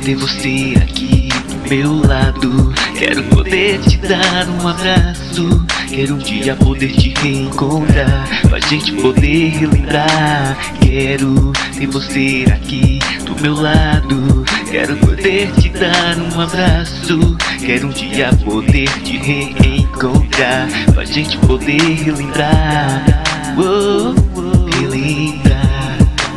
ter você aqui do meu lado. Quero poder te dar um abraço. Quero um dia poder te reencontrar, pra gente poder relembrar. Quero ter você aqui do meu lado. Quero poder te dar um abraço. Quero um dia poder te reencontrar, pra gente poder relembrar. Relembrar.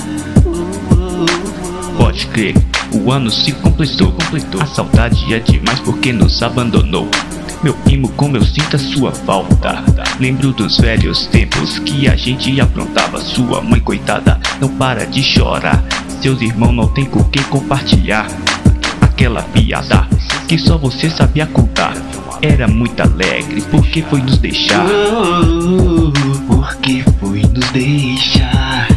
Pode crer, o ano se completou. A saudade é demais porque nos abandonou. Meu primo, como eu sinto a sua falta. Lembro dos velhos tempos que a gente aprontava. Sua mãe, coitada, não para de chorar. Seus irmãos não tem com quem compartilhar aquela piada que só você sabia contar. Era muito alegre, porque foi nos deixar. Porque foi nos deixar.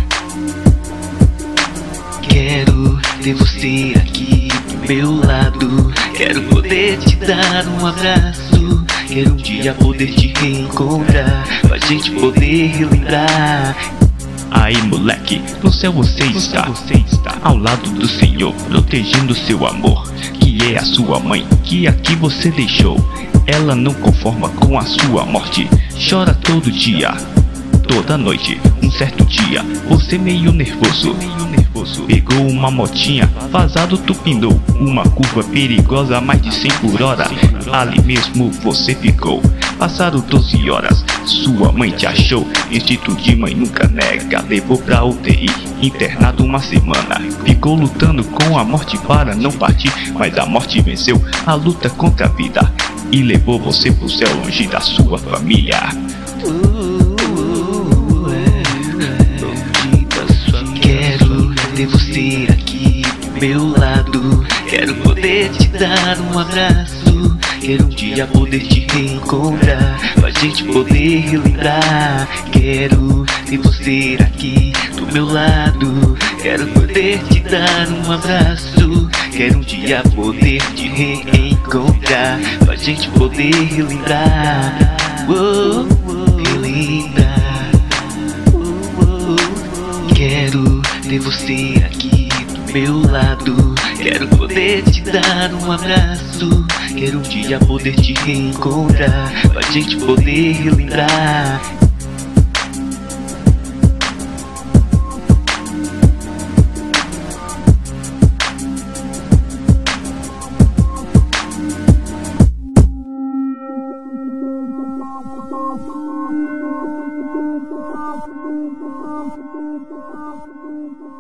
Quero ter você aqui do meu lado. Quero poder te dar um abraço. Quero um dia poder te reencontrar, pra gente poder relembrar. Aí, moleque, no céu você está ao lado do Senhor, protegendo seu amor, que é a sua mãe, que aqui você deixou. Ela não conforma com a sua morte, chora todo dia, toda noite. Um certo dia, você meio nervoso, pegou uma motinha, vazado tu pinou uma curva perigosa, mais de 100 por hora. Ali mesmo você ficou. Passaram 12 horas, sua mãe te achou. Instituto de mãe nunca nega, levou pra UTI, internado uma semana. Ficou lutando com a morte para não partir, mas a morte venceu a luta contra a vida e levou você pro céu, longe da sua família. Quero ter você aqui do meu lado. Quero poder te dar um abraço. Quero um dia poder te reencontrar, pra gente poder relembrar. Quero ter você aqui do meu lado. Quero poder te dar um abraço. Quero um dia poder te reencontrar, pra gente poder relembrar. Relembrar. Quero ter você aqui do meu lado. Quero poder te dar um abraço. Quero um dia poder te reencontrar, pra gente poder relembrar. Thank you.